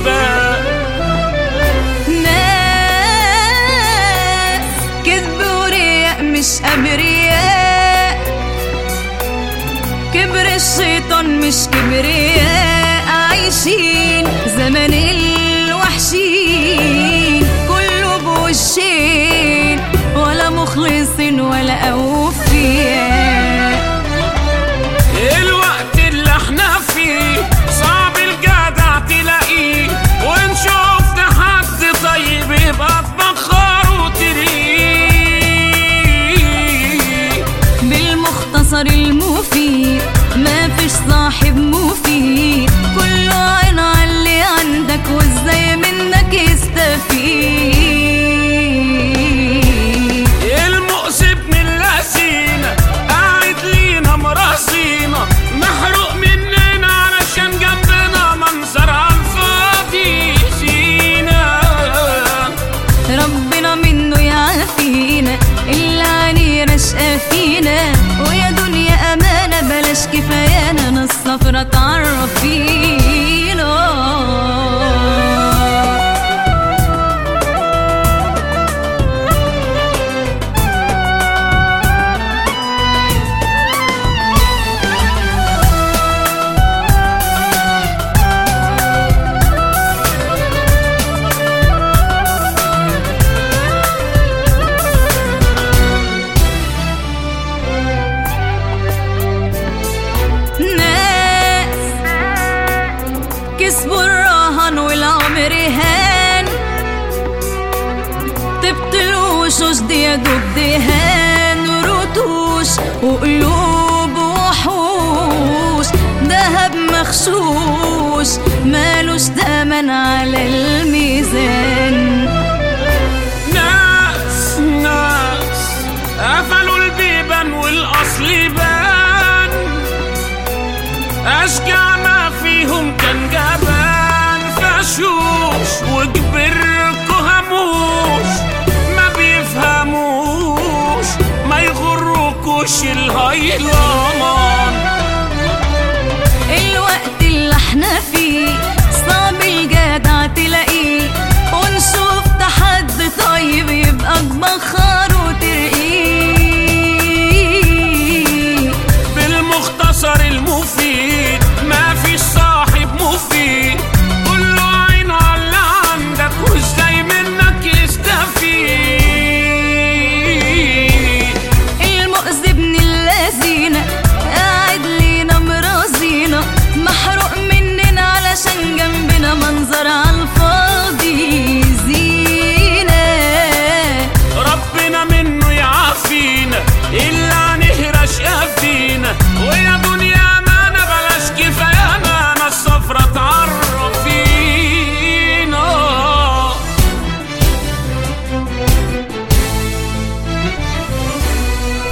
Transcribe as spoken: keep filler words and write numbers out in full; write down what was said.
يبان. ناس كذب ورياء مش أبرياء، كبر الشيطان مش كبرياء، عايشين زمن الوحشين كله بوشين، ولا مخلصين ولا أوفياء. الوقت اللي احنا فيه صعب الجدع تلاقيه، وان شفت حد طيب يبقى تبخر وتريه. بالمختصر المفيد ما فيش صاحب مفيد، كله عين على اللي عندك وازاي منك يستفيد. المؤسف من اللذينة قاعد لينا مراسينا، محروق مننا علشان جنبنا منظر عالفاضي فينا. ربنا منه يعافينا، اللي عليه رشقة فينا، ويا دنيا أمانة بلاش كفايانا، ناس صفرة تعرف فينا. كسبوا الرهن والعمر هان، تبطلوش دي يا دوب دهان، رتوش وقلوب وحوش، دهب مغشوش مالوش تمن على الميزان. ناس ناس قفلوا البيبان والاصل بان، اشجع ما فيهم كان جبان، فشوش وكبركوا هموش، ما بيفهموش ما يغركوش الهيلان.